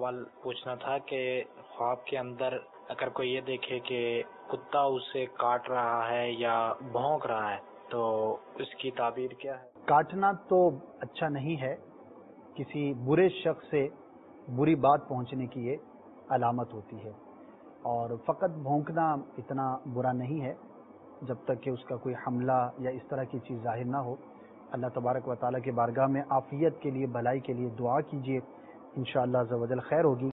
सवाल पूछना था कि ख्वाब के अंदर अगर कोई ये देखे कि कुत्ता उसे काट रहा है या भौंक रहा है तो इसकी ताबीर क्या है? काटना तो अच्छा नहीं है, किसी बुरे शख्स से बुरी बात पहुंचने की ये अलामत होती है। और फ़कत भौंकना इतना बुरा नहीं है जब तक कि उसका कोई हमला या इस तरह की चीज़ ज़ाहिर ना हो। अल्लाह तबारक व तआला की बारगाह में आफ़ियत के लिए, भलाई के लिए दुआ कीजिए, इंशाअल्लाह अज़्ज़ व जल खैर होगी।